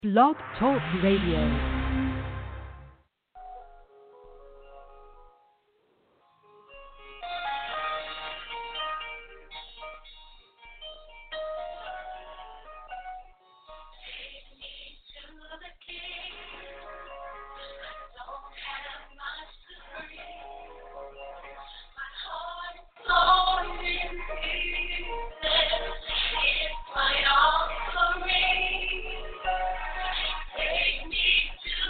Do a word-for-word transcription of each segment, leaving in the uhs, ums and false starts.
Blog Talk Radio. Take me to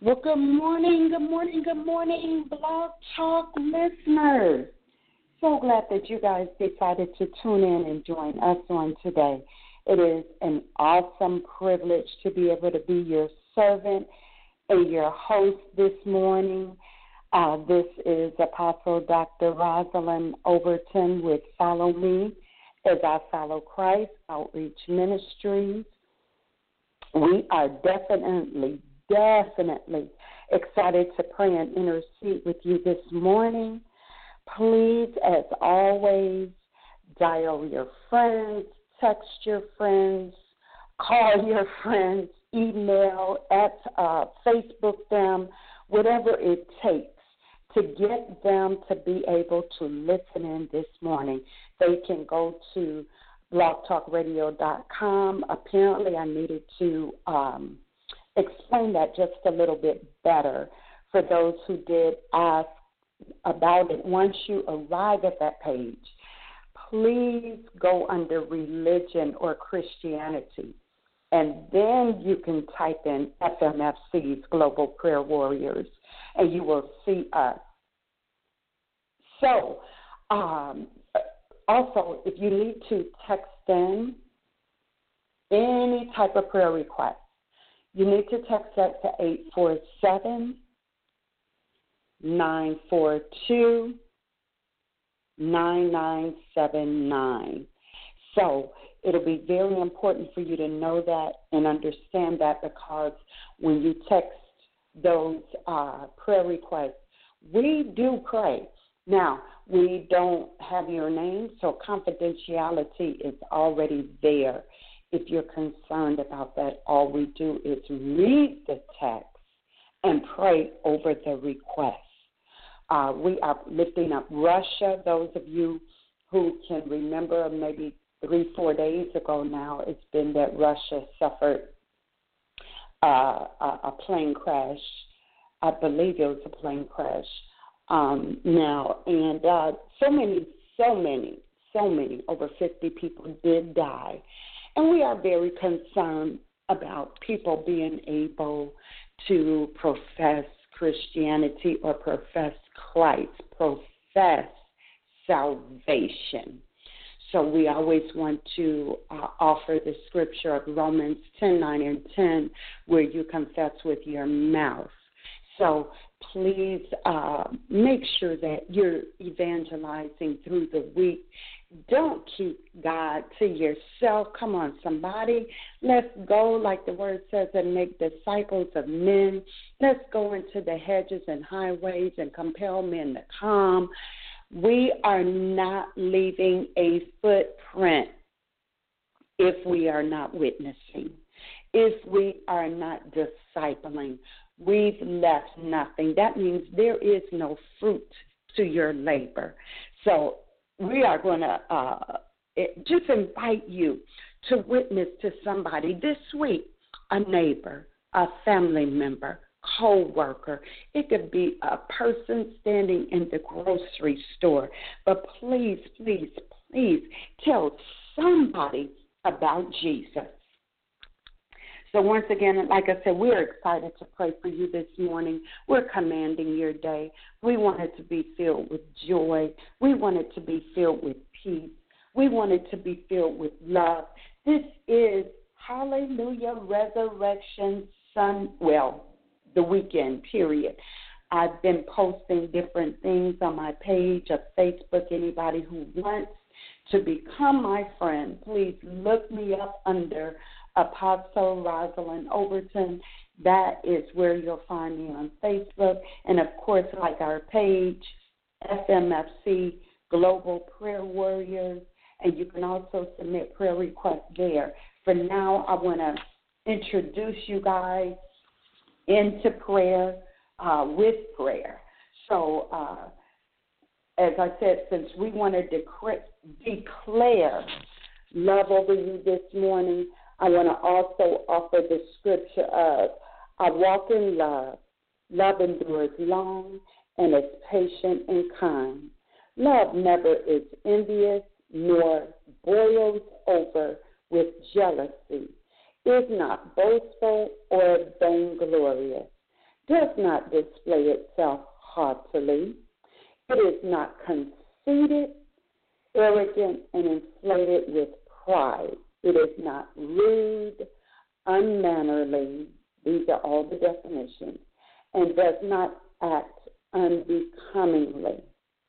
Well, good morning, good morning, good morning, Blog Talk listeners. So glad that you guys decided to tune in and join us on today. It is an awesome privilege to be able to be your servant and your host this morning. Uh, this is Apostle Doctor Rosalind Overton with Follow Me as I Follow Christ Outreach Ministries. We are definitely, definitely excited to pray and intercede with you this morning. Please, as always, dial your friends, text your friends, call your friends, email, at uh, Facebook them, whatever it takes to get them to be able to listen in this morning. They can go to blog talk radio dot com. Apparently, I needed to um, explain that just a little bit better for those who did ask about it. Once you arrive at that page, please go under religion or Christianity, and then you can type in F M F C's Global Prayer Warriors, and you will see us. So, um, also, if you need to text in any type of prayer request, you need to text that to eight four seven, nine four two, nine nine seven nine. So it'll be very important for you to know that and understand that, because when you text those uh, prayer requests, we do pray. Now, we don't have your name, so confidentiality is already there. If you're concerned about that, all we do is read the text and pray over the request. Uh, we are lifting up Russia. Those of you who can remember, maybe three, four days ago now, it's been that Russia suffered uh, a, a plane crash. I believe it was a plane crash. Um, now, and uh, so many, so many, so many, over fifty people did die. And we are very concerned about people being able to profess Christianity or profess Christ, profess salvation. So we always want to uh, offer the scripture of Romans ten, nine, and ten, where you confess with your mouth. So please uh, make sure that you're evangelizing through the week. Don't keep God to yourself. Come on, somebody. Let's go, like the word says, and make disciples of men. Let's go into the hedges and highways and compel men to come. We are not leaving a footprint if we are not witnessing, if we are not discipling. We've left nothing. That means there is no fruit to your labor. So we are going to uh, just invite you to witness to somebody this week, a neighbor, a family member, co-worker. It could be a person standing in the grocery store. But please, please, please tell somebody about Jesus. So once again, like I said, we're excited to pray for you this morning. We're commanding your day. We want it to be filled with joy. We want it to be filled with peace. We want it to be filled with love. This is, hallelujah, Resurrection Sun, well, the weekend, period. I've been posting different things on my page of Facebook. Anybody who wants to become my friend, please look me up under Apostle Rosalind Overton. That is where you'll find me on Facebook. And, of course, like our page, F M F C Global Prayer Warriors. And you can also submit prayer requests there. For now, I want to introduce you guys into prayer uh, with prayer. So, uh, as I said, since we want to decre- declare love over you this morning, I want to also offer the scripture of, I walk in love. Love endures long and is patient and kind. Love never is envious nor boils over with jealousy, is not boastful or vainglorious, does not display itself haughtily. It is not conceited, arrogant, and inflated with pride. It is not rude, unmannerly. These are all the definitions. And does not act unbecomingly.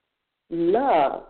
Love,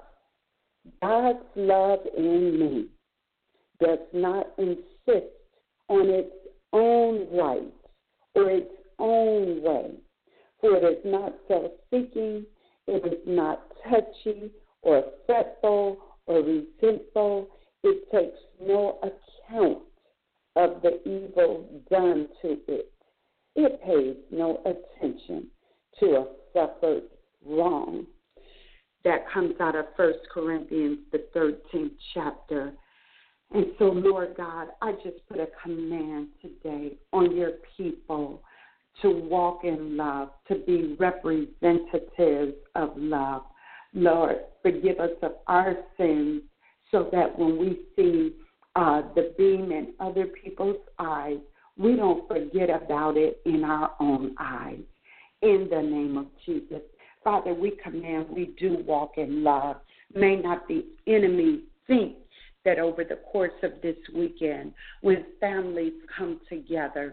God's love in me, does not insist on its own rights or its own way. For it is not self-seeking, it is not touchy or fretful or resentful. It takes no account of the evil done to it. It pays no attention to a suffered wrong. That comes out of First Corinthians, the thirteenth chapter. And so, Lord God, I just put a command today on your people to walk in love, to be representatives of love. Lord, forgive us of our sins so that when we see uh, the beam in other people's eyes, we don't forget about it in our own eyes. In the name of Jesus. Father, we command we do walk in love. May not the enemy think that over the course of this weekend, when families come together,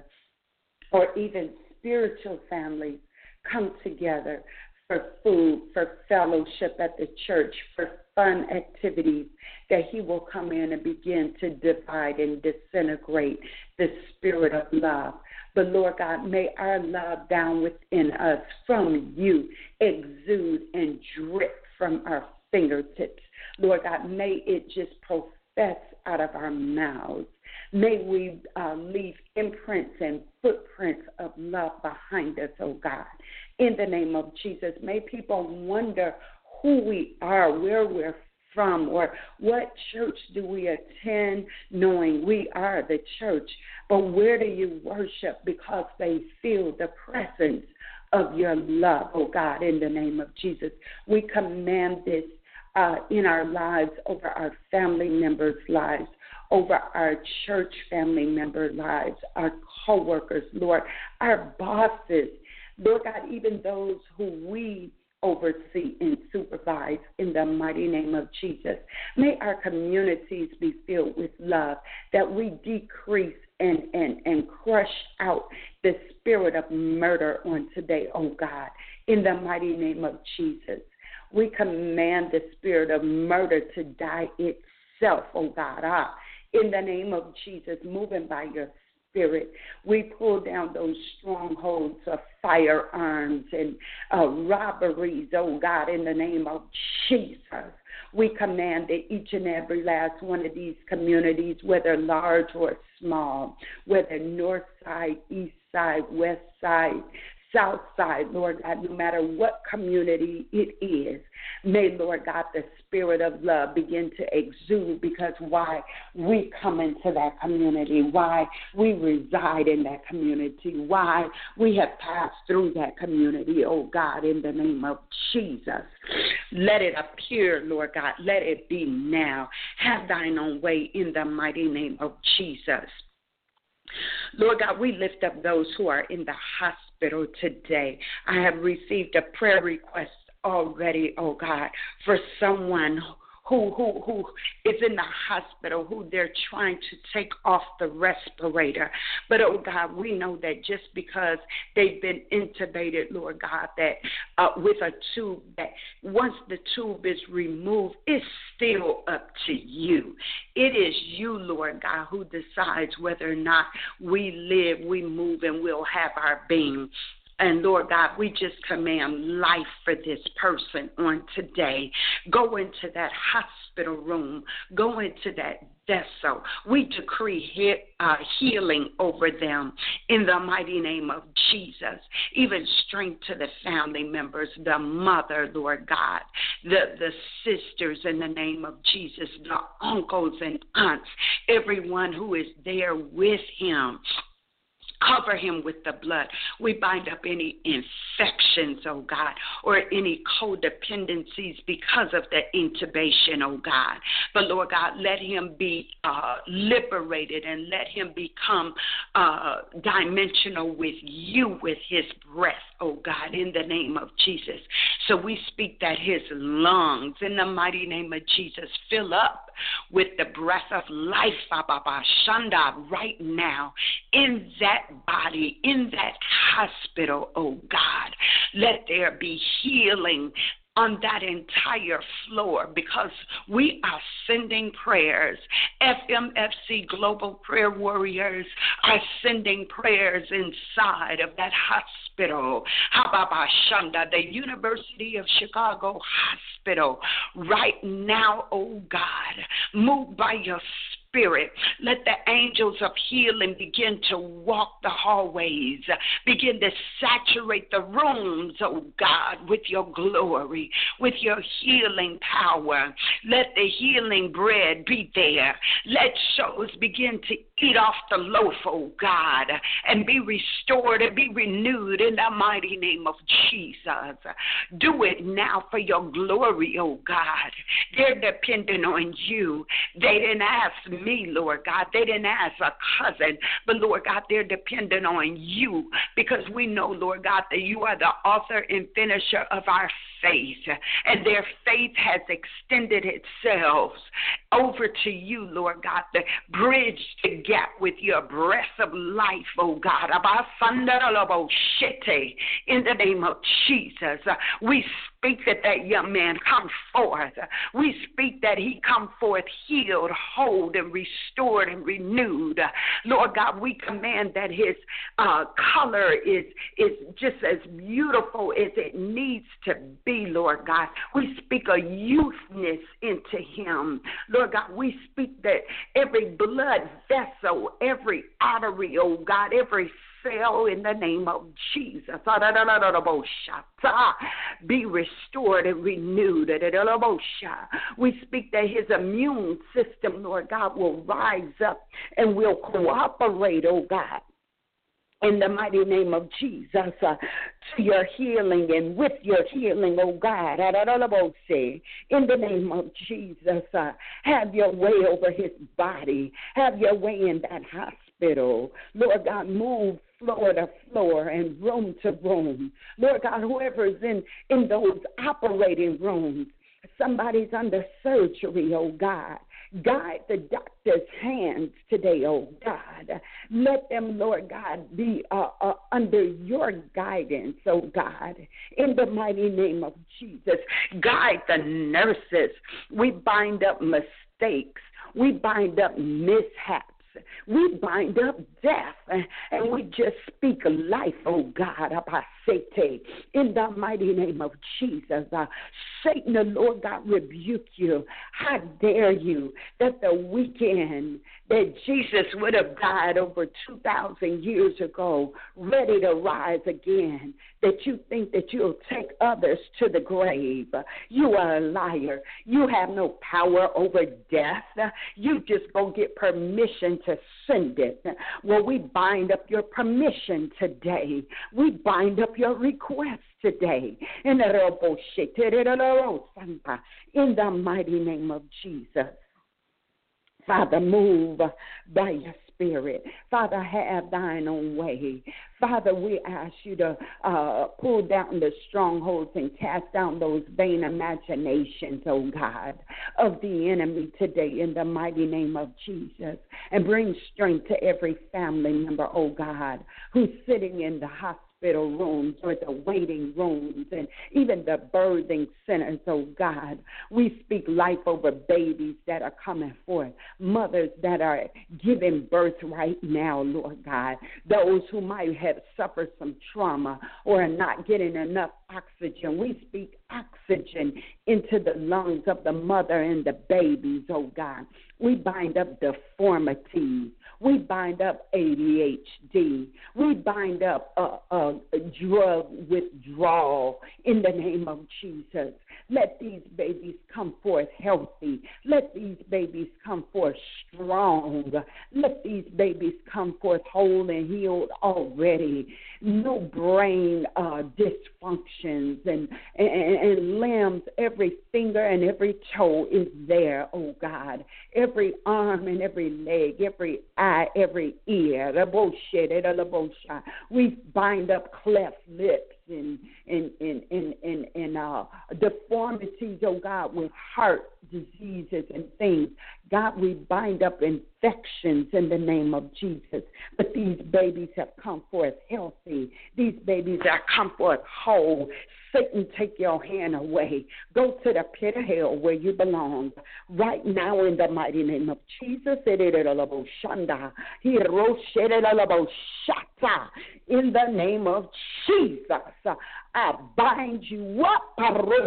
or even spiritual families come together for food, for fellowship at the church, for fun activities, that he will come in and begin to divide and disintegrate the spirit of love. But, Lord God, may our love down within us from you exude and drip from our fingertips. Lord God, may it just profess out of our mouths. May we uh, leave imprints and footprints of love behind us, oh God. In the name of Jesus, may people wonder who we are, where we're from, or what church do we attend, knowing we are the church. But where do you worship? Because they feel the presence of your love, oh God, in the name of Jesus. We command this uh, in our lives, over our family members' lives, over our church family member lives, our co-workers, Lord, our bosses, Lord God, even those who we oversee and supervise, in the mighty name of Jesus. May our communities be filled with love, that we decrease and, and, and crush out the spirit of murder on today, oh God, in the mighty name of Jesus. We command the spirit of murder to die itself, oh God, ah, in the name of Jesus, moving by your Spirit. We pull down those strongholds of firearms and uh, robberies, oh God, in the name of Jesus. We command that each and every last one of these communities, whether large or small, whether north side, east side, west side, south side, Lord God, no matter what community it is, may, Lord God, the spirit of love begin to exude, because why we come into that community, why we reside in that community, why we have passed through that community, oh God, in the name of Jesus. Let it appear, Lord God, let it be now. Have thine own way in the mighty name of Jesus. Lord God, we lift up those who are in the hospital today. I have received a prayer request already, oh God, for someone who who who is in the hospital, who they're trying to take off the respirator. But, oh God, we know that just because they've been intubated, Lord God, that uh, with a tube, that once the tube is removed, it's still up to you. It is you, Lord God, who decides whether or not we live, we move, and we'll have our being. And, Lord God, we just command life for this person on today. Go into that hospital room. Go into that vessel. We decree he, uh, healing over them in the mighty name of Jesus. Even strength to the family members, the mother, Lord God, the, the sisters in the name of Jesus, the uncles and aunts, everyone who is there with him. Cover him with the blood. We bind up any infection addictions, oh God, or any codependencies because of the intubation, oh God. But, Lord God, let him be uh, liberated and let him become uh, dimensional with you with his breath, oh God, in the name of Jesus. So we speak that his lungs, in the mighty name of Jesus, fill up with the breath of life, Abba Shanda, right now, in that body, in that hospital, oh God. Let there be healing on that entire floor, because we are sending prayers. F M F C Global Prayer Warriors are sending prayers inside of that hospital, Hababa Shanda, the University of Chicago Hospital, right now, oh God. Move by your Spirit. Let the angels of healing begin to walk the hallways, begin to saturate the rooms, oh God, with your glory, with your healing power. Let the healing bread be there. Let souls begin to eat off the loaf, oh God, and be restored and be renewed in the mighty name of Jesus. Do it now for your glory, oh God. They're dependent on you. They didn't ask me, Lord God. They didn't ask a cousin, but Lord God, they're dependent on you, because we know, Lord God, that you are the author and finisher of our faith, and their faith has extended itself over to you, Lord God, to bridge the gap with your breath of life, oh God. In the name of Jesus, we speak that that young man come forth. We speak that he come forth healed, whole, and restored and renewed. Lord God, we command that his uh, color is, is just as beautiful as it needs to be, Lord God. We speak a youthness into him. Lord God, we speak that every blood vessel, every artery, oh God, every cell in the name of Jesus be restored and renewed. We speak that his immune system, Lord God, will rise up and will cooperate, oh God, in the mighty name of Jesus, uh, to your healing and with your healing, oh God. In the name of Jesus, uh, have your way over his body. Have your way in that hospital. Lord God, move floor to floor and room to room. Lord God, whoever's in, in those operating rooms, somebody's under surgery, oh God. Guide the doctor's hands today, oh God. Let them, Lord God, be uh, uh, under your guidance, oh God, in the mighty name of Jesus. Guide the nurses. We bind up mistakes. We bind up mishaps. We bind up death, and we just speak life, oh God, in the mighty name of Jesus. Uh, Satan, the Lord God, rebuke you. How dare you that the weekend that Jesus would have died over two thousand years ago, ready to rise again, that you think that you'll take others to the grave. You are a liar. You have no power over death. You just go get permission to send it. Well, we bind up your permission today. We bind up your request today. In the mighty name of Jesus. Father, move by your Spirit. Father, have thine own way. Father, we ask you to uh, pull down the strongholds and cast down those vain imaginations, oh God, of the enemy today in the mighty name of Jesus, and bring strength to every family member, oh God, who's sitting in the hospital rooms or the waiting rooms and even the birthing centers, oh God. We speak life over babies that are coming forth, mothers that are giving birth right now, Lord God, those who might have suffered some trauma or are not getting enough oxygen. We speak oxygen into the lungs of the mother and the babies, oh God. We bind up deformities. We bind up A D H D. We bind up a, a, a drug withdrawal in the name of Jesus. Let these babies come forth healthy. Let these babies come forth strong. Let these babies come forth whole and healed already. No brain uh, dysfunction. functions and, and, and limbs, every finger and every toe is there, oh God. Every arm and every leg, every eye, every ear. We bind up cleft lips and, and, and, and, and, and uh, deformities, oh God, with heart diseases and things. God, we bind up infections in the name of Jesus. But these babies have come forth healthy. These babies have come forth whole. Satan, take your hand away. Go to the pit of hell where you belong. Right now in the mighty name of Jesus. In the name of Jesus, I bind you up.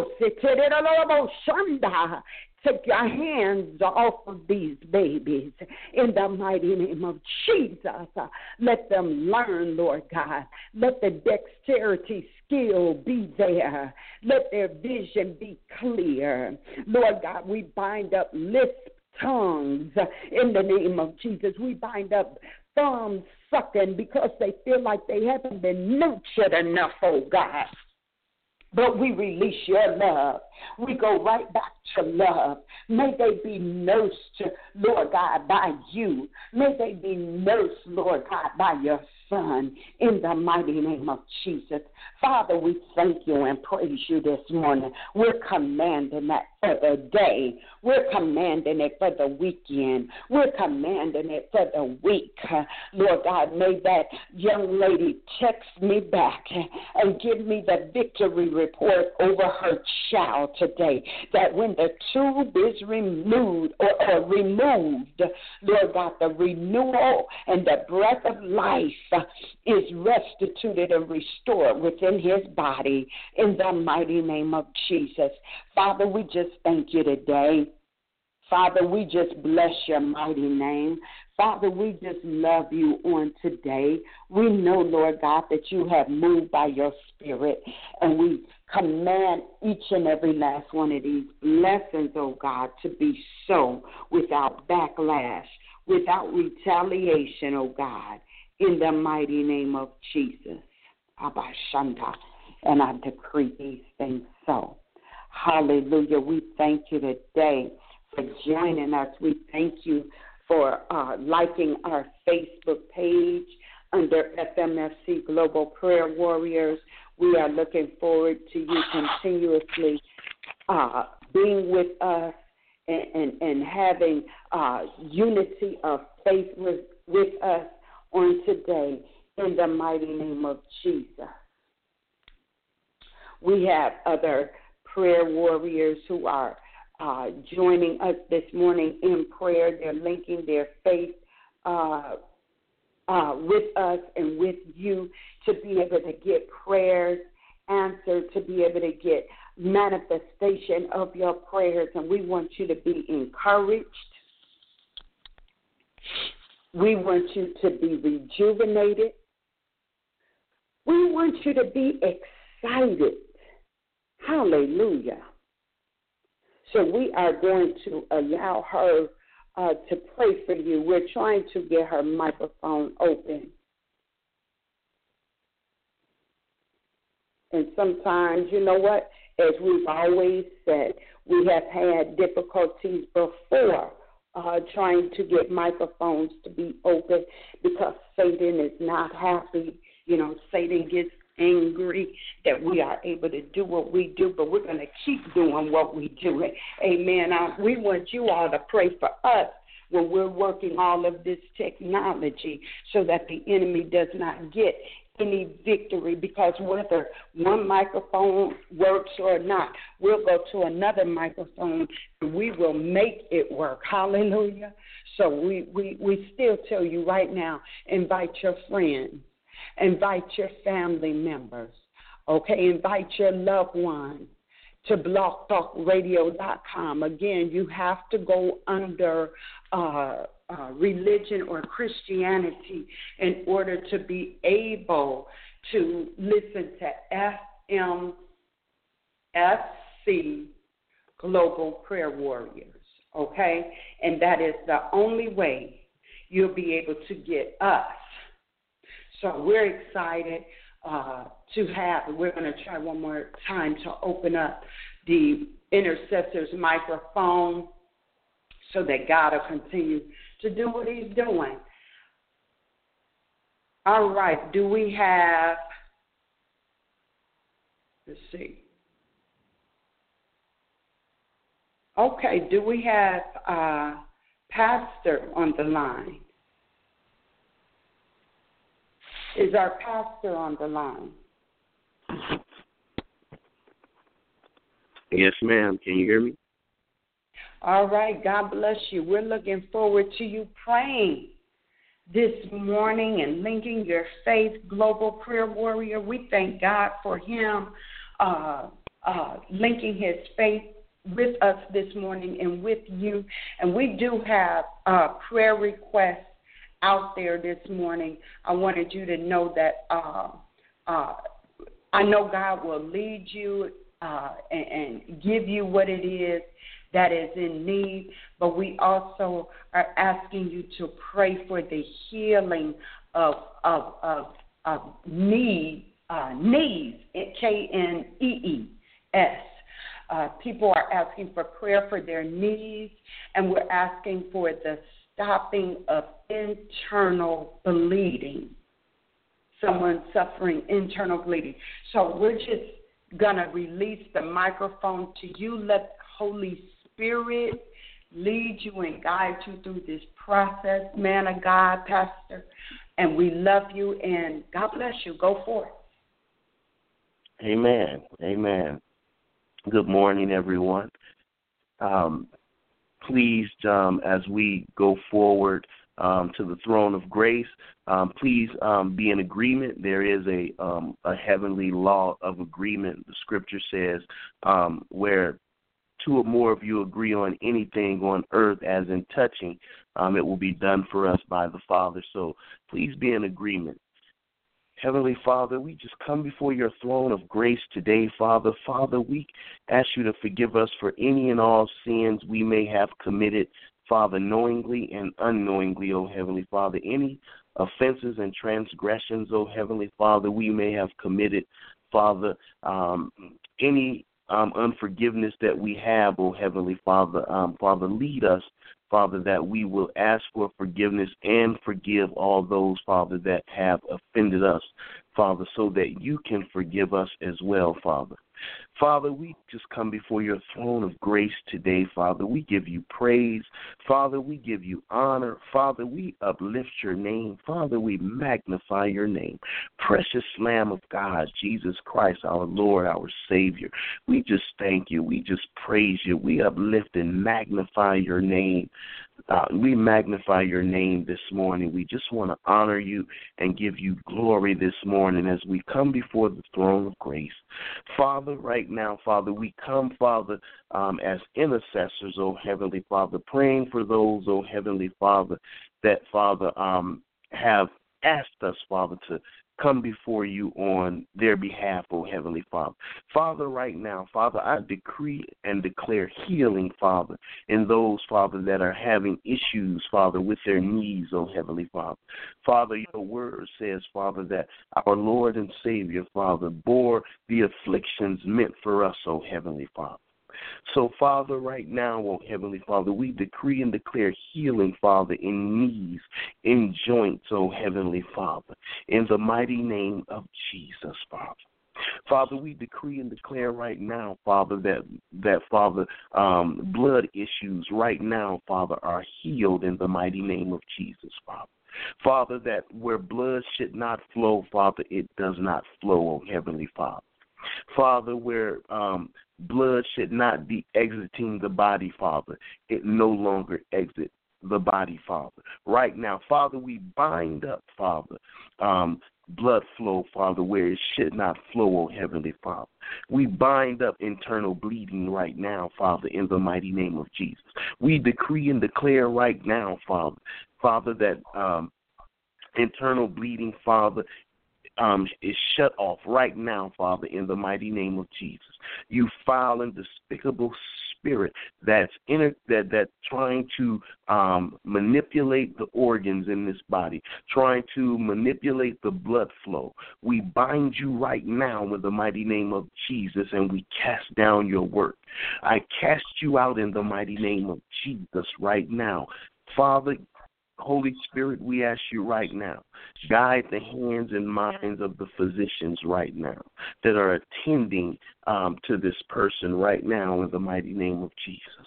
Take your hands off of these babies in the mighty name of Jesus. Let them learn, Lord God. Let the dexterity skill be there. Let their vision be clear. Lord God, we bind up lisp tongues in the name of Jesus. We bind up thumbs sucking because they feel like they haven't been nurtured enough, oh God. But we release your love. We go right back to love. May they be nursed, Lord God, by you. May they be nursed, Lord God, by your Son, in the mighty name of Jesus. Father, we thank you and praise you this morning. We're commanding that for the day. We're commanding it for the weekend. We're commanding it for the week. Lord God, may that young lady text me back and give me the victory report over her child today, that when the tube is removed or, or removed, Lord God, the renewal and the breath of life is restituted and restored within his body in the mighty name of Jesus. Father, we just thank you today. Father, we just bless your mighty name. Father, we just love you on today. We know, Lord God, that you have moved by your Spirit, and we command each and every last one of these blessings, oh God, to be so without backlash, without retaliation, oh God, in the mighty name of Jesus. Abba Shanda, and I decree these things so. Hallelujah. We thank you today for joining us. We thank you for uh, liking our Facebook page under F M F C Global Prayer Warriors. We are looking forward to you continuously uh, being with us and, and, and having uh, unity of faith with, with us on today in the mighty name of Jesus. We have other prayer warriors who are uh, joining us this morning in prayer. They're linking their faith uh, uh, with us and with you to be able to get prayers answered, to be able to get manifestation of your prayers. And we want you to be encouraged. We want you to be rejuvenated. We want you to be excited. Hallelujah. So we are going to allow her uh, to pray for you. We're trying to get her microphone open. And sometimes, you know what, as we've always said, we have had difficulties before uh, trying to get microphones to be open because Satan is not happy. You know, Satan gets angry that we are able to do what we do, but we're going to keep doing what we do. Amen. Uh, we want you all to pray for us when we're working all of this technology so that the enemy does not get any victory, because whether one microphone works or not, we'll go to another microphone and we will make it work. Hallelujah. So we, we, we still tell you right now, invite your friends. Invite your family members, okay? Invite your loved ones to blog talk radio dot com. Again, you have to go under uh, uh, religion or Christianity in order to be able to listen to F M F C Global Prayer Warriors, okay? And that is the only way you'll be able to get us. So we're excited uh, to have. We're going to try one more time to open up the intercessor's microphone so that God will continue to do what he's doing. All right, do we have, let's see. Okay, do we have uh, Pastor on the line? Is our pastor on the line? Yes, ma'am. Can you hear me? All right, God bless you. We're looking forward to you praying this morning and linking your faith, Global Prayer Warrior. We thank God for him uh, uh, linking his faith with us this morning and with you. And we do have uh, prayer requests out there this morning. I wanted you to know that uh, uh, I know God will lead you uh, and, and give you what it is that is in need, but we also are asking you to pray for the healing of of of, of knee, uh, knees, K N E E S. Uh, people are asking for prayer for their knees, and we're asking for the stopping of internal bleeding. Someone suffering internal bleeding. So we're just going to release the microphone to you. Let Holy Spirit lead you and guide you through this process, man of God, Pastor. And we love you, and God bless you. Go forth. Amen. Amen. Good morning, everyone. Um, please, um, as we go forward um, to the throne of grace, um, please um, be in agreement. There is a um, a heavenly law of agreement. The scripture says um, where two or more of you agree on anything on earth as in touching, um, it will be done for us by the Father. So please be in agreement. Heavenly Father, we just come before your throne of grace today, Father. Father, we ask you to forgive us for any and all sins we may have committed, Father, knowingly and unknowingly, O Heavenly Father. Any offenses and transgressions, O Heavenly Father, we may have committed, Father. Um, any um, unforgiveness that we have, O Heavenly Father, um, Father, lead us, Father, that we will ask for forgiveness and forgive all those, Father, that have offended us, Father, so that you can forgive us as well, Father. Father, we just come before your throne of grace today, Father. We give you praise. Father, we give you honor. Father, we uplift your name. Father, we magnify your name. Precious Lamb of God, Jesus Christ, our Lord, our Savior. We just thank you. We just praise you. We uplift and magnify your name. Uh, we magnify your name this morning. We just want to honor you and give you glory this morning as we come before the throne of grace. Father, right now, Father, we come, Father, um, as intercessors, oh Heavenly Father, praying for those, oh Heavenly Father, that, Father, um, have asked us, Father, to come before you on their behalf, oh Heavenly Father. Father, right now, Father, I decree and declare healing, Father, in those, Father, that are having issues, Father, with their knees, oh Heavenly Father. Father, your word says, Father, that our Lord and Savior, Father, bore the afflictions meant for us, oh Heavenly Father. So, Father, right now, oh Heavenly Father, we decree and declare healing, Father, in knees, in joints, oh Heavenly Father, in the mighty name of Jesus, Father. Father, we decree and declare right now, Father, that, that Father, um, blood issues right now, Father, are healed in the mighty name of Jesus, Father. Father, that where blood should not flow, Father, it does not flow, oh Heavenly Father. Father, where um, blood should not be exiting the body, Father, it no longer exits the body, Father. Right now, Father, we bind up, Father, um, blood flow, Father, where it should not flow, oh Heavenly Father. We bind up internal bleeding right now, Father, in the mighty name of Jesus. We decree and declare right now, Father, Father, that um, internal bleeding, Father, um, is shut off right now, Father, in the mighty name of Jesus. You foul and despicable spirit that's in that that trying to um, manipulate the organs in this body, trying to manipulate the blood flow. We bind you right now in the mighty name of Jesus, and we cast down your work. I cast you out in the mighty name of Jesus right now. Father, Holy Spirit, we ask you right now, guide the hands and minds of the physicians right now that are attending um, to this person right now in the mighty name of Jesus.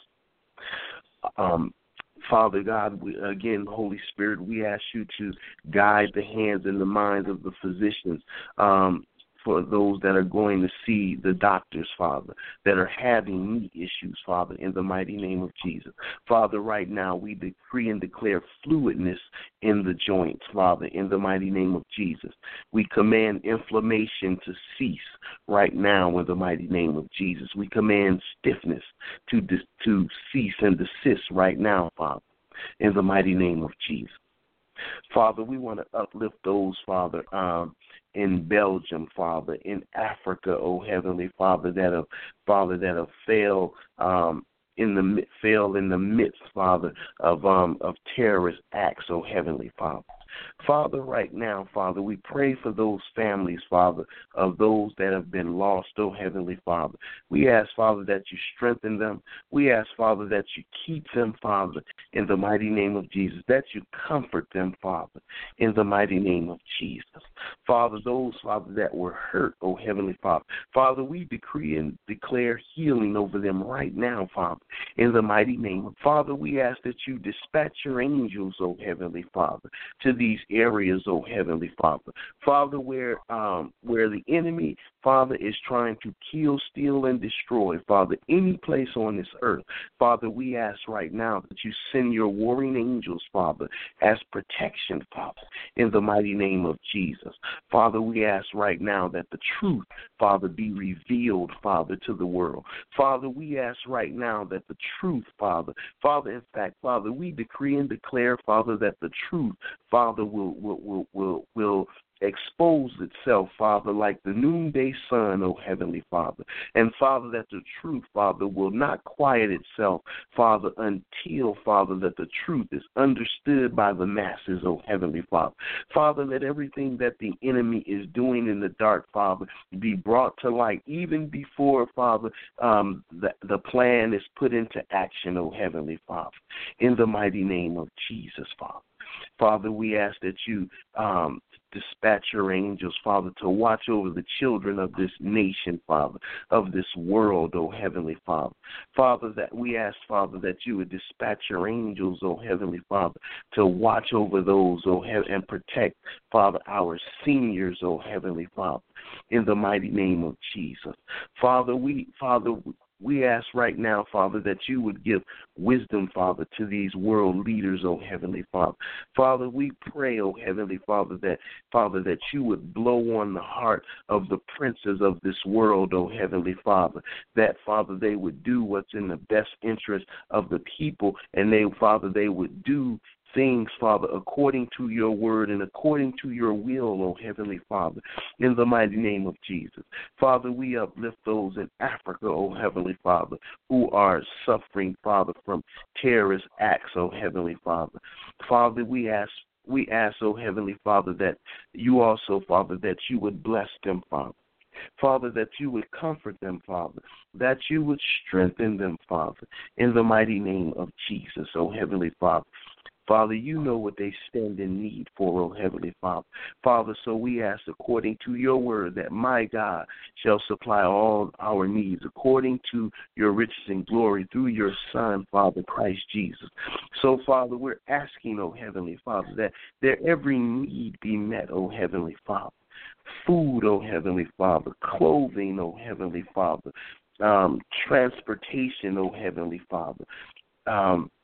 Um, Father God, we, again, Holy Spirit, we ask you to guide the hands and the minds of the physicians um, for those that are going to see the doctors, Father, that are having knee issues, Father, in the mighty name of Jesus. Father, right now we decree and declare fluidness in the joints, Father, in the mighty name of Jesus. We command inflammation to cease right now in the mighty name of Jesus. We command stiffness to dis- to cease and desist right now, Father, in the mighty name of Jesus. Father, we want to uplift those, Father, um, in Belgium, Father, in Africa, oh Heavenly Father, that have, Father, that have failed um, in the failed in the midst, Father, of um of terrorist acts, oh Heavenly Father. Father, right now, Father, we pray for those families, Father, of those that have been lost, oh Heavenly Father. We ask, Father, that you strengthen them. We ask, Father, that you keep them, Father, in the mighty name of Jesus, that you comfort them, Father, in the mighty name of Jesus. Father, those, Father, that were hurt, oh Heavenly Father, Father, we decree and declare healing over them right now, Father, in the mighty name of Father, we ask that you dispatch your angels, oh Heavenly Father, to these areas, oh Heavenly Father. Father, where um, where the enemy, Father, is trying to kill, steal, and destroy, Father, any place on this earth, Father, we ask right now that you send your warring angels, Father, as protection, Father, in the mighty name of Jesus. Father, we ask right now that the truth, Father, be revealed, Father, to the world. Father, we ask right now that the truth, Father, Father, in fact, Father, we decree and declare, Father, that the truth, Father, will will will will, will expose itself, Father, like the noonday sun, oh Heavenly Father. And, Father, that the truth, Father, will not quiet itself, Father, until, Father, that the truth is understood by the masses, oh Heavenly Father. Father, let everything that the enemy is doing in the dark, Father, be brought to light even before, Father, um, the, the plan is put into action, oh Heavenly Father, in the mighty name of Jesus, Father. Father, we ask that you um, dispatch your angels, Father, to watch over the children of this nation, Father, of this world, oh Heavenly Father. Father, that we ask, Father, that you would dispatch your angels, oh Heavenly Father, to watch over those, oh he- and protect, Father, our seniors, oh Heavenly Father, in the mighty name of Jesus. Father, we, Father, we ask right now, Father, that you would give wisdom, Father, to these world leaders, oh Heavenly Father. Father, we pray, oh Heavenly Father, that, Father, that you would blow on the heart of the princes of this world, oh Heavenly Father, that, Father, they would do what's in the best interest of the people, and they, Father, they would do things, Father, according to your word and according to your will, oh Heavenly Father, in the mighty name of Jesus. Father, we uplift those in Africa, oh Heavenly Father, who are suffering, Father, from terrorist acts, oh Heavenly Father. Father, we ask we ask, oh Heavenly Father, that you also, Father, that you would bless them, Father. Father, that you would comfort them, Father, that you would strengthen them, Father, in the mighty name of Jesus, oh Heavenly Father. Father, you know what they stand in need for, oh Heavenly Father. Father, so we ask according to your word that my God shall supply all our needs according to your riches and glory through your Son, Father, Christ Jesus. So, Father, we're asking, oh Heavenly Father, that their every need be met, oh Heavenly Father. Food, oh Heavenly Father. Clothing, oh Heavenly Father. Um, transportation, oh Heavenly Father. Um,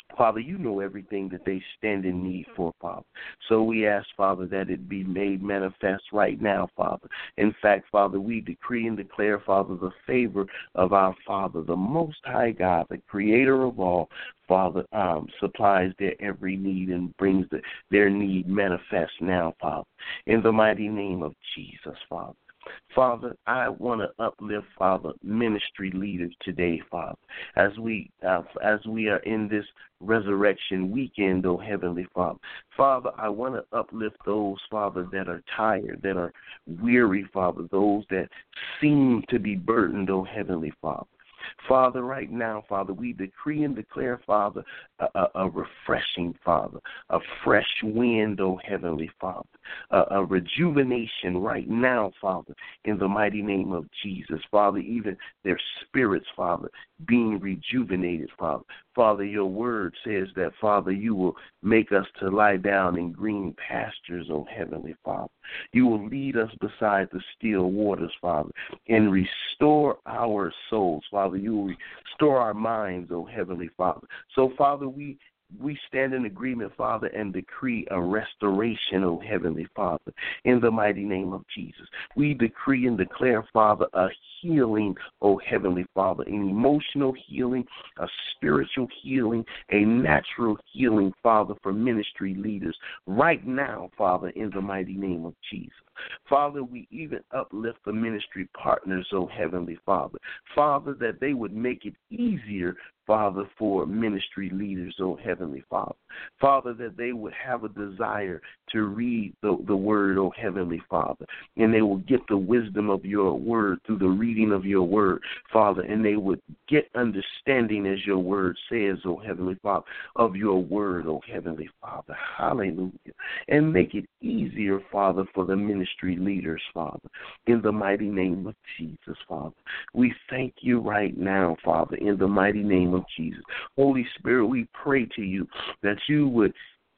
Father, you know everything that they stand in need for, Father. So we ask, Father, that it be made manifest right now, Father. In fact, Father, we decree and declare, Father, the favor of our Father, the Most High God, the Creator of all, Father, um, supplies their every need and brings the, their need manifest now, Father. In the mighty name of Jesus, Father. Father, I want to uplift, Father, ministry leaders today, Father, as we uh, as we are in this resurrection weekend, oh Heavenly Father. Father, I want to uplift those, Father, that are tired, that are weary, Father, those that seem to be burdened, oh Heavenly Father. Father, right now, Father, we decree and declare, Father, a, a, a refreshing, Father, a fresh wind, oh Heavenly Father, a, a rejuvenation right now, Father, in the mighty name of Jesus. Father, even their spirits, Father, being rejuvenated, Father. Father, your word says that, Father, you will make us to lie down in green pastures, oh Heavenly Father. You will lead us beside the still waters, Father, and restore our souls, Father. You will restore our minds, oh Heavenly Father. So, Father, we We stand in agreement, Father, and decree a restoration, oh Heavenly Father, in the mighty name of Jesus. We decree and declare, Father, a healing, oh Heavenly Father, an emotional healing, a spiritual healing, a natural healing, Father, for ministry leaders right now, Father, in the mighty name of Jesus. Father, we even uplift the ministry partners, oh Heavenly Father. Father, that they would make it easier, Father, for ministry leaders, oh Heavenly Father. Father, that they would have a desire to read the, the word, oh Heavenly Father, and they will get the wisdom of your word through the reading of your word, Father, and they would get understanding, as your word says, oh Heavenly Father, of your word, oh Heavenly Father. Hallelujah. And make it easier, Father, for the ministry leaders, Father, in the mighty name of Jesus, Father. We thank you right now, Father, in the mighty name of Jesus. Holy Spirit, we pray to you that you would,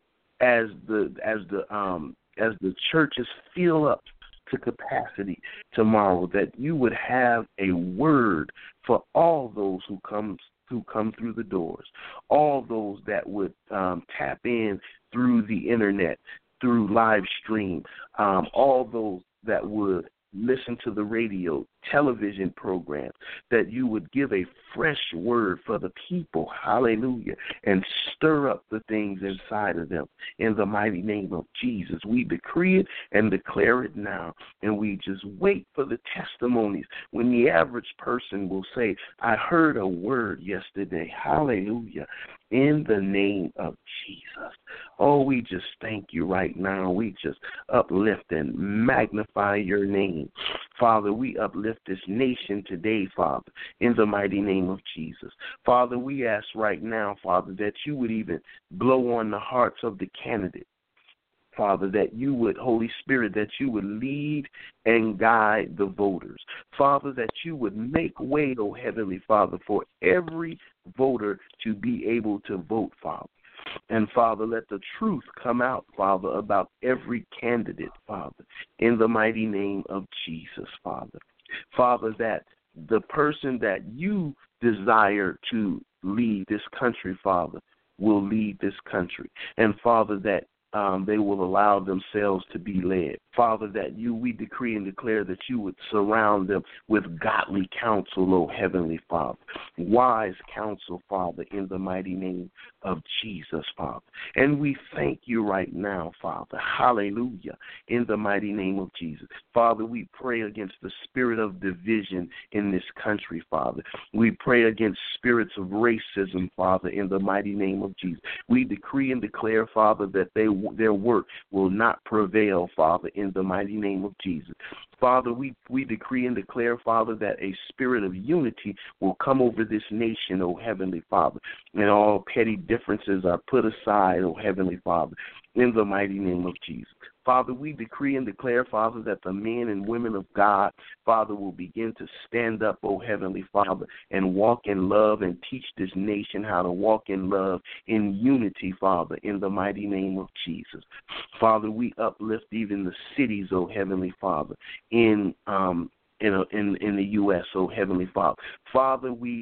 as the as the um as the churches fill up to capacity tomorrow, that you would have a word for all those who come who come through the doors, all those that would um, tap in through the internet, through live stream, um, all those that would listen to the radio, television programs, that you would give a fresh word for the people, hallelujah, and stir up the things inside of them. In the mighty name of Jesus, we decree it and declare it now, and we just wait for the testimonies when the average person will say, I heard a word yesterday, hallelujah, in the name of Jesus. Oh, we just thank you right now. We just uplift and magnify your name. Father, we uplift this nation today, Father, in the mighty name of Jesus. Father, we ask right now, Father, that you would even blow on the hearts of the candidates. Father, that you would, Holy Spirit, that you would lead and guide the voters. Father, that you would make way, oh Heavenly Father, for every voter to be able to vote, Father. And, Father, let the truth come out, Father, about every candidate, Father, in the mighty name of Jesus, Father. Father, that the person that you desire to lead this country, Father, will lead this country. And, Father, that Um, they will allow themselves to be led. Father, that you, we decree and declare that you would surround them with godly counsel, oh Heavenly Father, wise counsel, Father, in the mighty name of Jesus, Father. And we thank you right now, Father, hallelujah, in the mighty name of Jesus. Father, we pray against the spirit of division in this country, Father. We pray against spirits of racism, Father, in the mighty name of Jesus. We decree and declare, Father, that they their work will not prevail, Father, in the mighty name of Jesus. Father, we, we decree and declare, Father, that a spirit of unity will come over this nation, oh Heavenly Father, and all petty differences are put aside, oh Heavenly Father, in the mighty name of Jesus. Father, we decree and declare, Father, that the men and women of God, Father, will begin to stand up, oh Heavenly Father, and walk in love and teach this nation how to walk in love, in unity, Father, in the mighty name of Jesus. Father, we uplift even the cities, oh Heavenly Father, in um in a, in in the U S, oh Heavenly Father. Father, we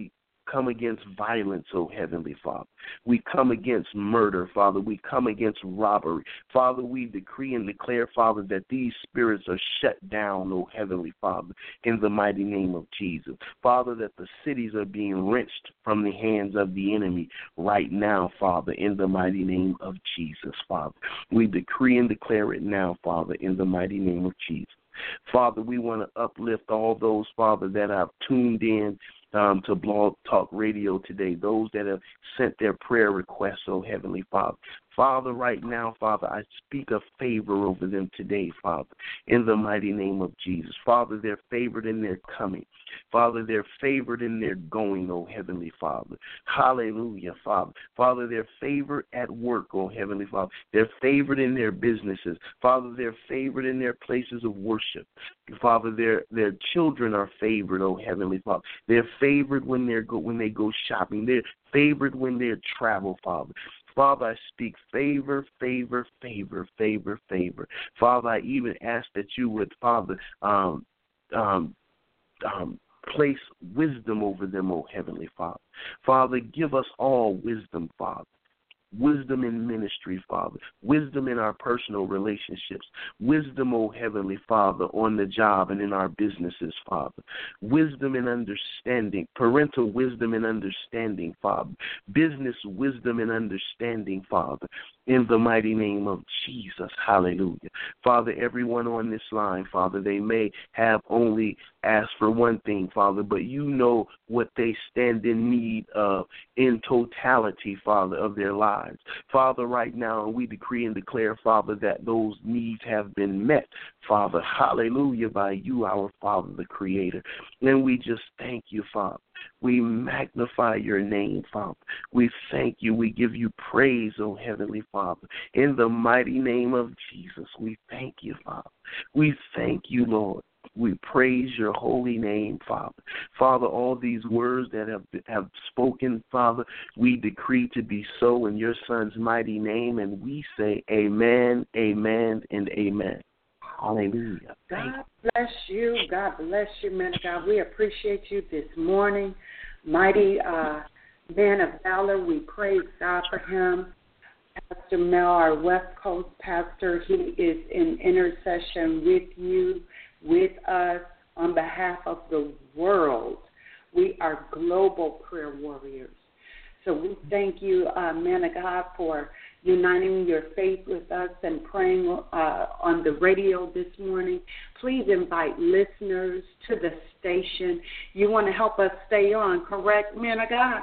come against violence, oh Heavenly Father. We come against murder, Father. We come against robbery. Father, we decree and declare, Father, that these spirits are shut down, oh Heavenly Father, in the mighty name of Jesus. Father, that the cities are being wrenched from the hands of the enemy right now, Father, in the mighty name of Jesus, Father. We decree and declare it now, Father, in the mighty name of Jesus. Father, we want to uplift all those, Father, that have tuned in um, to Blog Talk Radio today, those that have sent their prayer requests, oh Heavenly Father. Father, right now, Father, I speak a favor over them today, Father, in the mighty name of Jesus. Father, they're favored in their coming. Father, they're favored in their going, oh Heavenly Father. Hallelujah, Father. Father, they're favored at work, oh Heavenly Father. They're favored in their businesses. Father, they're favored in their places of worship. Father, their their children are favored, oh Heavenly Father. They're favored when they're go, when they go shopping. They're favored when they travel, Father. Father, I speak favor, favor, favor, favor, favor. Father, I even ask that you would, Father, um, um, um, place wisdom over them, oh Heavenly Father. Father, give us all wisdom, Father. Wisdom in ministry, Father. Wisdom in our personal relationships. Wisdom, oh Heavenly Father, on the job and in our businesses, Father. Wisdom and understanding. Parental wisdom and understanding, Father. Business wisdom and understanding, Father. In the mighty name of Jesus. Hallelujah. Father, everyone on this line, Father, they may have only asked for one thing, Father, but you know what they stand in need of in totality, Father, of their lives. Father, right now, we decree and declare, Father, that those needs have been met, Father. Hallelujah, by you, our Father, the Creator. And we just thank you, Father. We magnify your name, Father. We thank you. We give you praise, oh Heavenly Father. In the mighty name of Jesus, we thank you, Father. We thank you, Lord. We praise your holy name, Father. Father, all these words that have have spoken, Father, we decree to be so in your Son's mighty name, and we say amen, amen, and amen. Hallelujah. God bless you. God bless you, man of God. We appreciate you this morning. Mighty uh, man of valor, we praise God for him. Pastor Mel, our West Coast pastor, he is in intercession with you, with us, on behalf of the world. We are global prayer warriors. So we thank you, uh, man of God, for uniting your faith with us and praying uh, on the radio this morning. Please invite listeners to the station. You want to help us stay on, correct, man of God?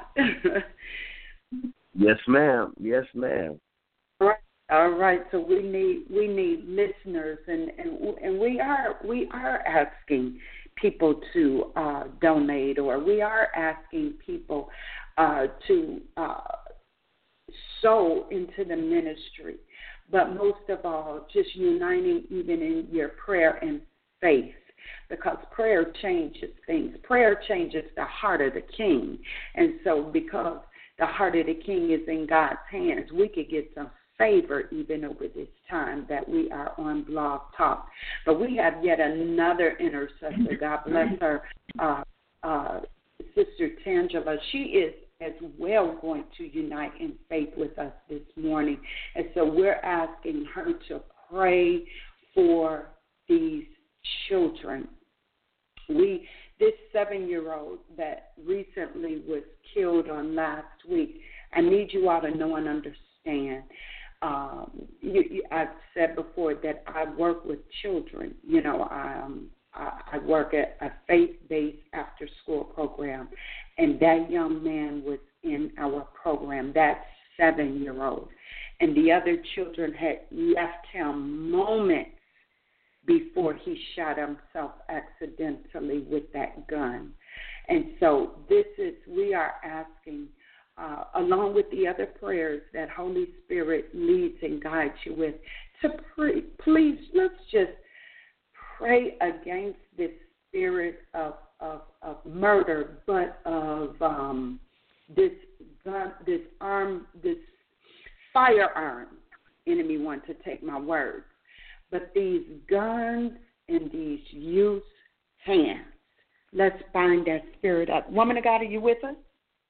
Yes, ma'am. Yes, ma'am. All right. All right. So we need we need listeners, and, and and we are we are asking people to uh, donate, or we are asking people uh, to. Uh, sow into the ministry, but most of all, just uniting even in your prayer and faith, because prayer changes things. Prayer changes the heart of the king, and so because the heart of the king is in God's hands, we could get some favor even over this time that we are on Blog Talk. But we have yet another intercessor. God bless her, uh, uh, Sister Tangela. She is as well going to unite in faith with us this morning. And so we're asking her to pray for these children. We, this seven-year-old that recently was killed on last week, I need you all to know and understand. Um, you, you, I've said before that I work with children. You know, um, I, I work at a faith-based after-school program, and that young man was in our program, that seven-year-old. And the other children had left him moments before he shot himself accidentally with that gun. And so this is, we are asking, uh, along with the other prayers that Holy Spirit leads and guides you with, to pray, please, let's just pray against this spirit of Of, of murder, but of um, this gun, this arm, this firearm. Enemy want to take my words, but these guns in these youth's hands. Let's bind that spirit up. Woman of God, are you with us?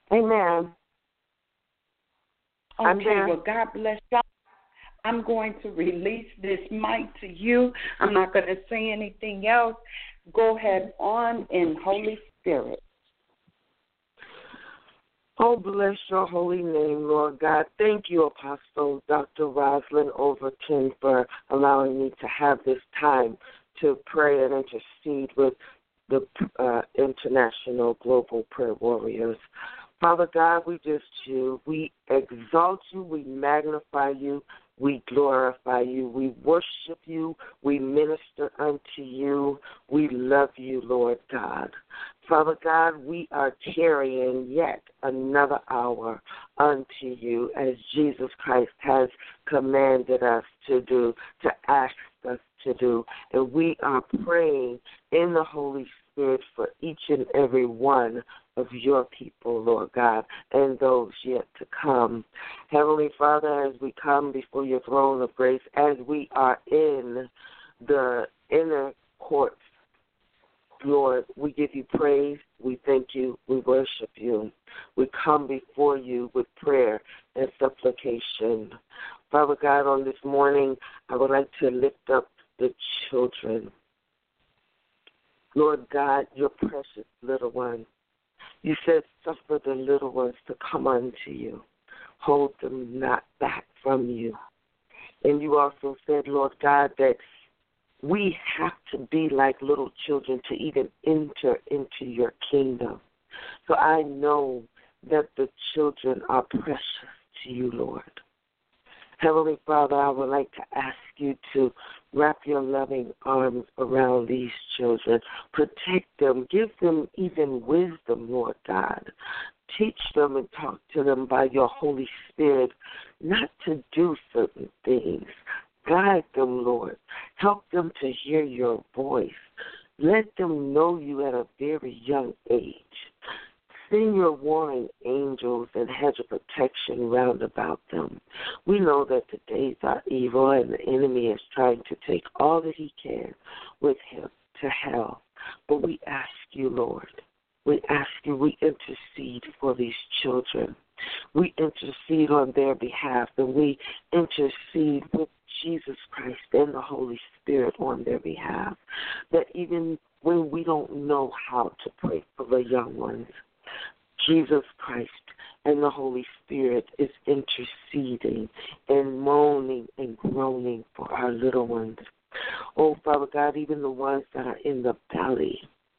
Amen. I'm Okay, there. well, God bless y'all. I'm going to release this mic to you. I'm not going to say anything else. Go ahead on in Holy Spirit. Oh, bless your holy name, Lord God. Thank you, Apostle Doctor Rosalind Overton, for allowing me to have this time to pray and intercede with the uh, International Global Prayer Warriors. Father God, we just you. We exalt you. We magnify you. We glorify you. We worship you. We minister unto you. We love you, Lord God. Father God, we are carrying yet another hour unto you as Jesus Christ has commanded us to do, to ask us to do. And we are praying in the Holy Spirit for each and every one of your people, Lord God, and those yet to come. Heavenly Father, as we come before your throne of grace, as we are in the inner courts, Lord, we give you praise, we thank you, we worship you. We come before you with prayer and supplication. Father God, on this morning, I would like to lift up the children. Lord God, your precious little ones. You said, suffer the little ones to come unto you. Hold them not back from you. And you also said, Lord God, that we have to be like little children to even enter into your kingdom. So I know that the children are precious to you, Lord. Heavenly Father, I would like to ask you to wrap your loving arms around these children. Protect them. Give them even wisdom, Lord God. Teach them and talk to them by your Holy Spirit not to do certain things. Guide them, Lord. Help them to hear your voice. Let them know you at a very young age. Send your warring angels and hedge of protection round about them. We know that the days are evil and the enemy is trying to take all that he can with him to hell. But we ask you, Lord, we ask you, we intercede for these children. We intercede on their behalf, and we intercede with Jesus Christ and the Holy Spirit on their behalf. That even when we don't know how to pray for the young ones, Jesus Christ and the Holy Spirit is interceding and moaning and groaning for our little ones. Oh, Father God, even the ones that are in the valley,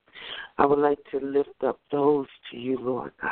I would like to lift up those to you, Lord God.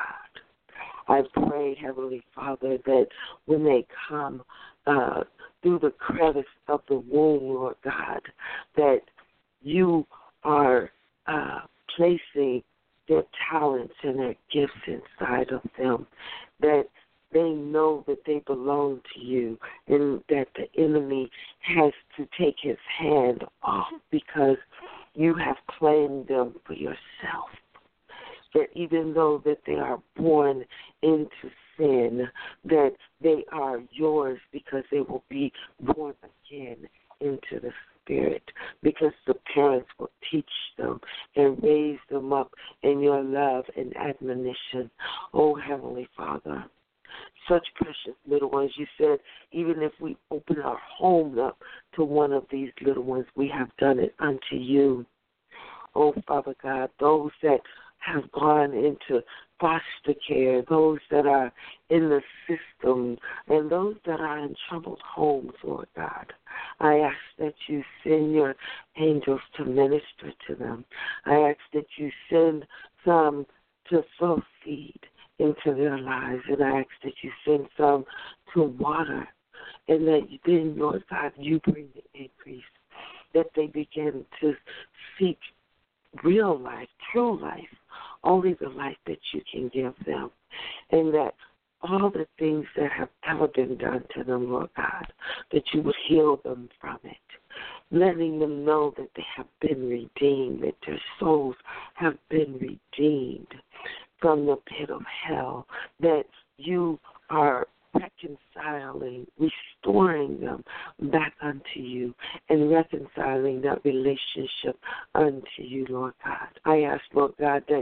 I pray, Heavenly Father, that when they come uh, through the crevice of the womb, Lord God, that you are uh, placing their talents and their gifts inside of them, that they know that they belong to you and that the enemy has to take his hand off because you have claimed them for yourself. That even though that they are born into sin, that they are yours because they will be born again into the Spirit, because the parents will teach them and raise them up in your love and admonition. Oh, Heavenly Father, such precious little ones. You said even if we open our home up to one of these little ones, we have done it unto you. Oh, Father God, those that have gone into foster care, those that are in the system, and those that are in troubled homes, Lord God. I ask that you send your angels to minister to them. I ask that you send some to sow seed into their lives, and I ask that you send some to water, and that then, Lord God, you bring the increase, that they begin to seek real life, true life, only the life that you can give them, and that all the things that have ever been done to them, Lord God, that you would heal them from it, letting them know that they have been redeemed, that their souls have been redeemed from the pit of hell, that you are reconciling, restoring them back unto you, and reconciling that relationship unto you, Lord God. I ask, Lord God, that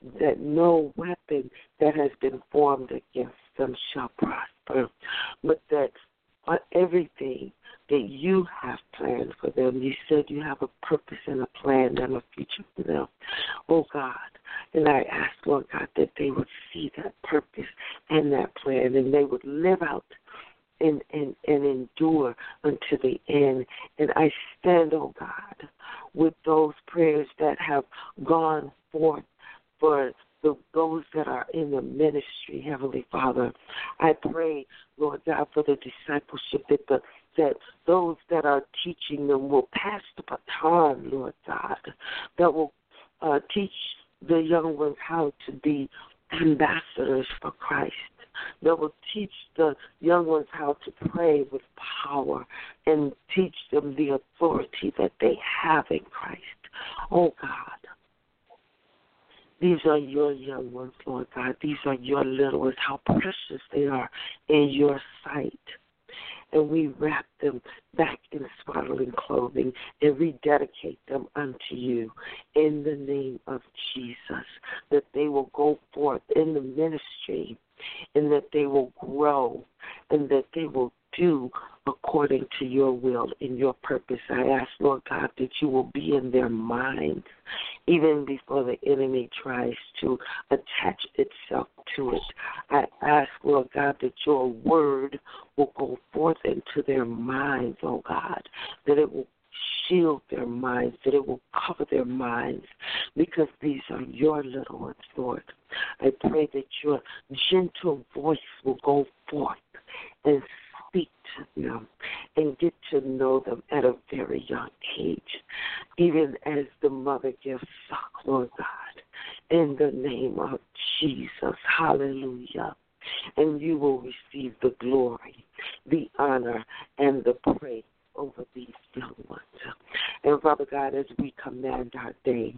that no weapon that has been formed against them shall prosper, but that uh, everything that you have planned for them, you said you have a purpose and a plan and a future for them, oh God. And I ask, Lord God, that they would see that purpose and that plan, and they would live out and, and, and endure unto the end. And I stand, oh God, with those prayers that have gone forth for the, those that are in the ministry, Heavenly Father. I pray, Lord God, for the discipleship, that the that those that are teaching them will pass the baton, Lord God, that will uh, teach the young ones how to be ambassadors for Christ, that will teach the young ones how to pray with power and teach them the authority that they have in Christ. Oh, God, these are your young ones, Lord God. These are your little ones, how precious they are in your sight. And we wrap them back in swaddling clothing and rededicate them unto you in the name of Jesus, that they will go forth in the ministry and that they will grow and that they will do according to your will and your purpose. I ask, Lord God, that you will be in their minds even before the enemy tries to attach itself to it. I ask, Lord God, that your word will go forth into their minds, oh God, that it will shield their minds, that it will cover their minds, because these are your little ones, Lord. I pray that your gentle voice will go forth and speak to them and get to know them at a very young age, even as the mother gives suck, Lord God, in the name of Jesus. Hallelujah. And you will receive the glory, the honor, and the praise over these young ones. And Father God, as we command our day,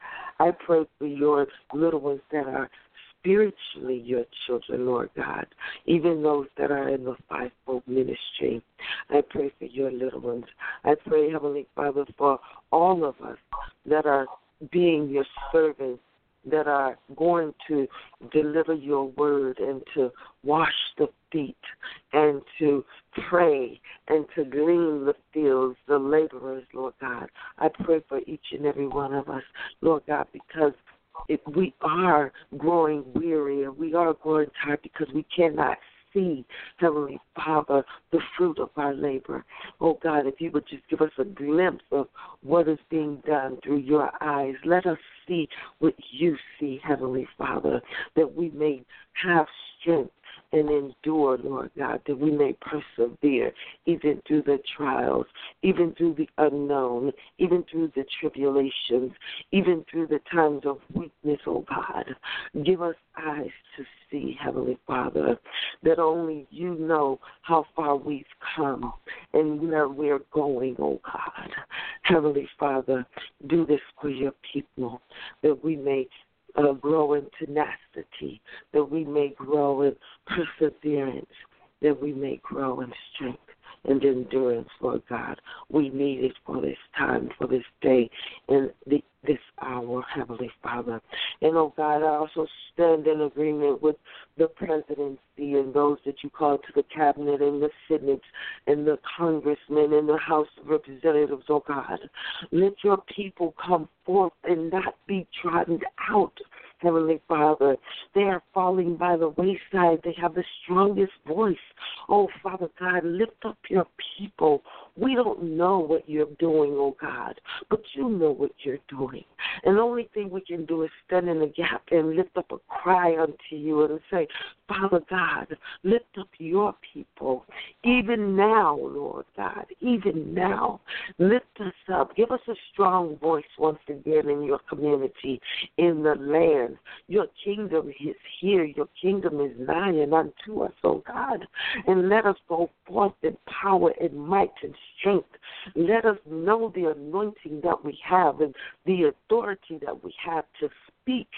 I pray for your little ones that are spiritually your children, Lord God, even those that are in the fivefold ministry. I pray for your little ones. I pray, Heavenly Father, for all of us that are being your servants, that are going to deliver your word and to wash the feet and to pray and to glean the fields, the laborers, Lord God. I pray for each and every one of us, Lord God, because if we are growing weary and we are growing tired because we cannot see, Heavenly Father, the fruit of our labor. Oh, God, if you would just give us a glimpse of what is being done through your eyes, let us see what you see, Heavenly Father, that we may have strength and endure, Lord God, that we may persevere even through the trials, even through the unknown, even through the tribulations, even through the times of weakness, oh God. Give us eyes to see, Heavenly Father, that only you know how far we've come and where we're going, oh God. Heavenly Father, do this for your people, that we may Uh, grow in tenacity, that we may grow in perseverance, that we may grow in strength and endurance, Lord God. We need it for this time, for this day, and the, this hour, Heavenly Father. And, oh God, I also stand in agreement with the presidency and those that you call to the cabinet and the Senate and the congressmen and the House of Representatives, oh God. Let your people come forth and not be trodden out, Heavenly Father. They are falling by the wayside. They have the strongest voice. Oh, Father God, lift up your people. We don't know what you're doing, oh God, but you know what you're doing. And the only thing we can do is stand in the gap and lift up a cry unto you and say, Father God, lift up your people. Even now, Lord God, even now, lift us up. Give us a strong voice once again in your community, in the land. Your kingdom is here. Your kingdom is nigh and unto us, oh God. And let us go forth in power and might and strength. Let us know the anointing that we have and the authority that we have to speak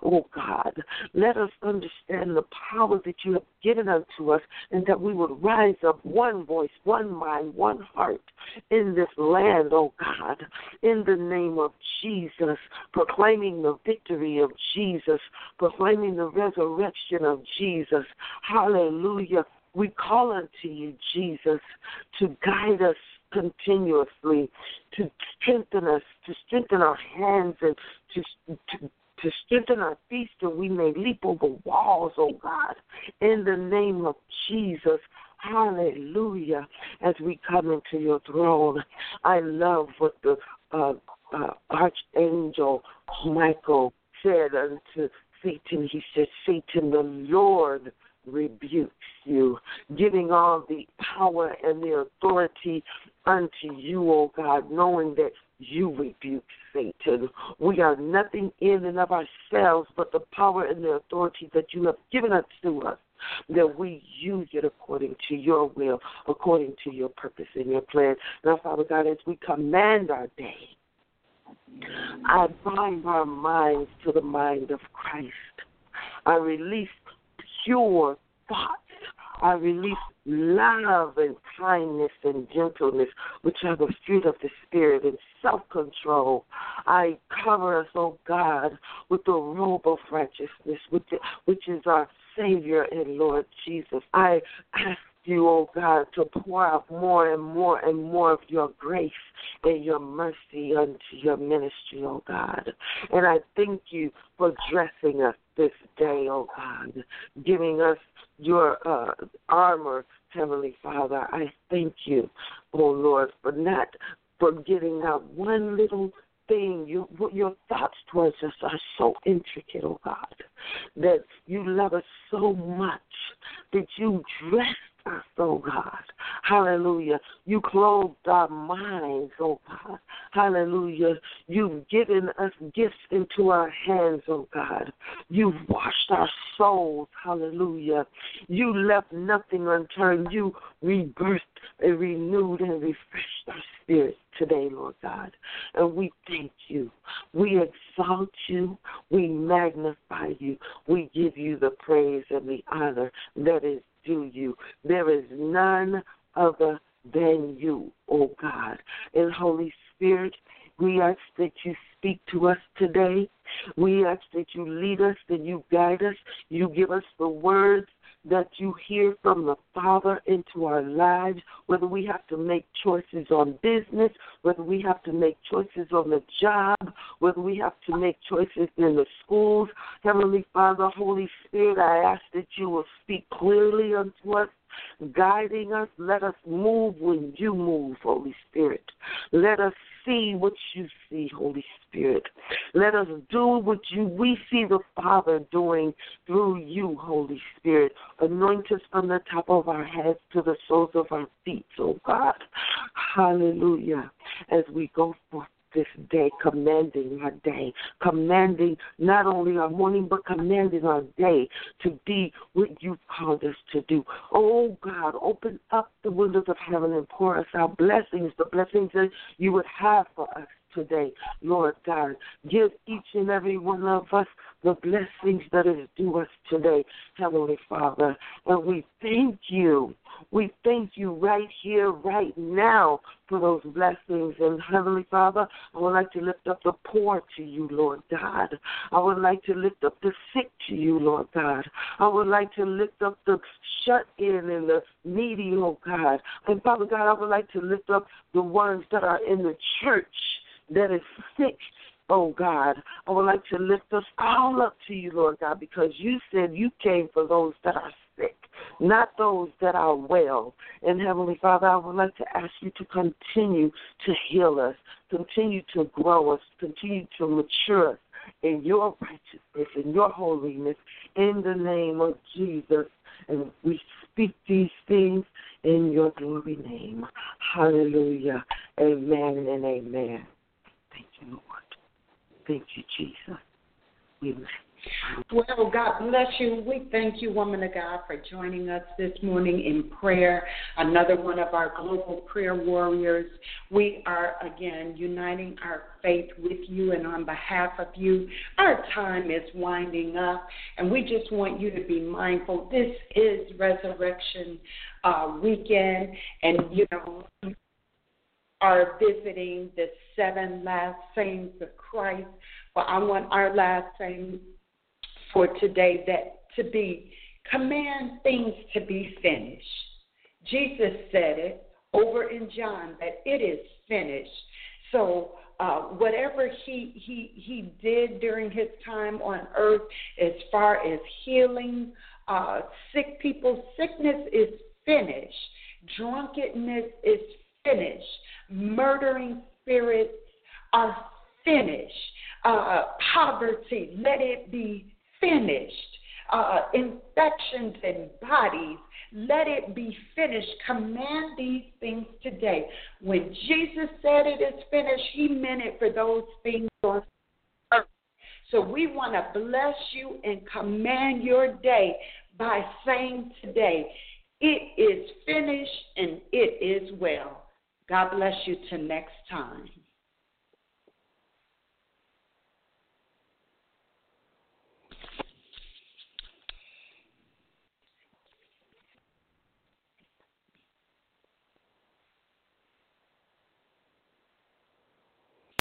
oh God. Let us understand the power that you have given unto us, and that we would rise up one voice, one mind, one heart in this land, oh God, in the name of Jesus, proclaiming the victory of Jesus, proclaiming the resurrection of Jesus. Hallelujah. We call unto you, Jesus, to guide us continuously, to strengthen us, to strengthen our hands, and to, to to strengthen our feet so we may leap over walls, oh God, in the name of Jesus. Hallelujah. As we come into your throne, I love what the uh, uh, Archangel Michael said unto Satan. He said, Satan, the Lord rebukes you, giving all the power and the authority unto you, O God, knowing that you rebuke Satan. We are nothing in and of ourselves but the power and the authority that you have given us to us, that we use it according to your will, according to your purpose and your plan. Now, Father God, as we command our day, I bind our minds to the mind of Christ. I release pure thoughts. I release love and kindness and gentleness, which are the fruit of the Spirit, and self-control. I cover us, oh God, with the robe of righteousness, which, which is our Savior and Lord Jesus. I ask you, oh God, to pour out more and more and more of your grace and your mercy unto your ministry, oh God. And I thank you for dressing us this day, oh God, giving us your uh, armor, Heavenly Father. I thank you, oh Lord, for not forgetting out one little thing. You, your thoughts towards us are so intricate, oh God, that you love us so much that you dress us, oh God. Hallelujah. You clothed our minds, oh God. Hallelujah. You've given us gifts into our hands, oh God. You've washed our souls. Hallelujah. You left nothing unturned. You rebirthed and renewed and refreshed our spirits today, Lord God. And we thank you. We exalt you. We magnify you. We give you the praise and the honor that is due you. There is none other than you, oh God. And Holy Spirit, we ask that you speak to us today. We ask that you lead us, that you guide us. You give us the words that you hear from the Father into our lives, whether we have to make choices on business, whether we have to make choices on the job, whether we have to make choices in the schools. Heavenly Father, Holy Spirit, I ask that you will speak clearly unto us, guiding us. Let us move when you move, Holy Spirit. Let us see what you see, Holy Spirit. Let us do what you we see the Father doing through you, Holy Spirit. Anoint us from the top of our heads to the soles of our feet, oh God. Hallelujah. As we go forth this day, commanding our day, commanding not only our morning, but commanding our day to be what you've called us to do. Oh, God, open up the windows of heaven and pour us out blessings, the blessings that you would have for us today, Lord God. Give each and every one of us the blessings that is due us today, Heavenly Father. And we thank you. We thank you right here, right now, for those blessings. And Heavenly Father, I would like to lift up the poor to you, Lord God. I would like to lift up the sick to you, Lord God. I would like to lift up the shut in and the needy, oh God. And Father God, I would like to lift up the ones that are in the church that is sick, oh God. I would like to lift us all up to you, Lord God, because you said you came for those that are sick, not those that are well. And Heavenly Father, I would like to ask you to continue to heal us, continue to grow us, continue to mature us in your righteousness, in your holiness, in the name of Jesus. And we speak these things in your glory name. Hallelujah. Amen and amen. Thank you, Lord. Thank you, Jesus. We bless you. Well, God bless you. We thank you, woman of God, for joining us this morning in prayer. Another one of our global prayer warriors. We are, again, uniting our faith with you and on behalf of you. Our time is winding up, and we just want you to be mindful. This is Resurrection uh, Weekend, and, you know, we are visiting the seven last sayings of Christ. Well, I want our last saying for today that to be, command things to be finished. Jesus said it over in John that it is finished. So uh, whatever he, he, he did during his time on earth as far as healing uh, sick people, sickness is finished. Drunkenness is finished. Murdering spirits are finished. Uh, poverty, let it be finished. Uh, infections in bodies, let it be finished. Command these things today. When Jesus said it is finished, he meant it for those things on earth. So we want to bless you and command your day by saying today, it is finished and it is well. God bless you till next time.